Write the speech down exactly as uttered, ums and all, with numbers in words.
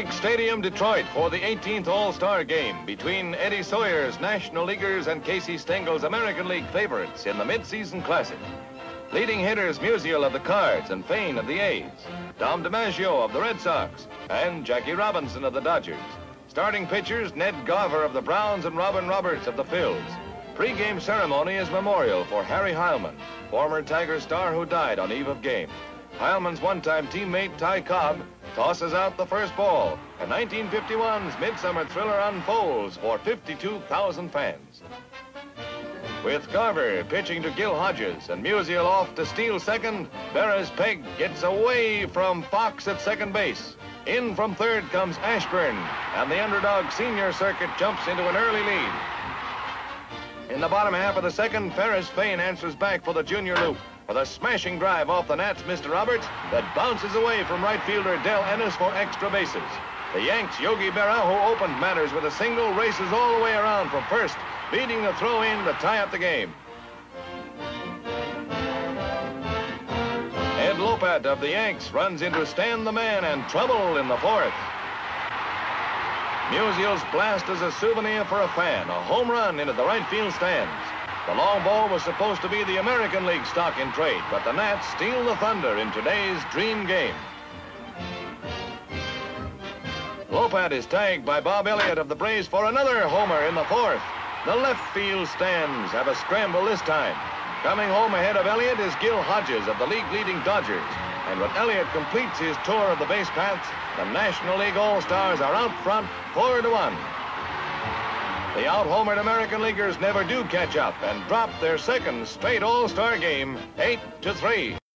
Yankee Stadium, Detroit, for the eighteenth All-Star Game between Eddie Sawyer's National Leaguers and Casey Stengel's American League favorites in the Mid-Season Classic. Leading hitters Musial of the Cards and Fain of the A's, Dom DiMaggio of the Red Sox, and Jackie Robinson of the Dodgers. Starting pitchers Ned Garver of the Browns and Robin Roberts of the Phils. Pre-game ceremony is memorial for Harry Heilmann, former Tiger star who died on eve of game. Heilmann's one-time teammate Ty Cobb tosses out the first ball, and nineteen fifty-one's Midsummer Thriller unfolds for fifty-two thousand fans. With Garver pitching to Gil Hodges and Musial off to steal second, Berra's Peg gets away from Fox at second base. In from third comes Ashburn, and the underdog Senior Circuit jumps into an early lead. In the bottom half of the second, Ferris Fain answers back for the junior loop with a smashing drive off the Nats' Mister Roberts that bounces away from right fielder Del Ennis for extra bases. The Yanks' Yogi Berra, who opened matters with a single, races all the way around from first, beating the throw-in to tie up the game. Ed Lopat of the Yanks runs into Stan the Man and trouble in the fourth. Musial's blast is a souvenir for a fan, a home run into the right field stands. The long ball was supposed to be the American League stock in trade, but the Nats steal the thunder in today's dream game. Lopat is tagged by Bob Elliott of the Braves for another homer in the fourth. The left field stands have a scramble this time. Coming home ahead of Elliott is Gil Hodges of the league-leading Dodgers. And when Elliott completes his tour of the base paths, the National League All-Stars are out front four to one. The out-homered American Leaguers never do catch up and drop their second straight All-Star game eight to three.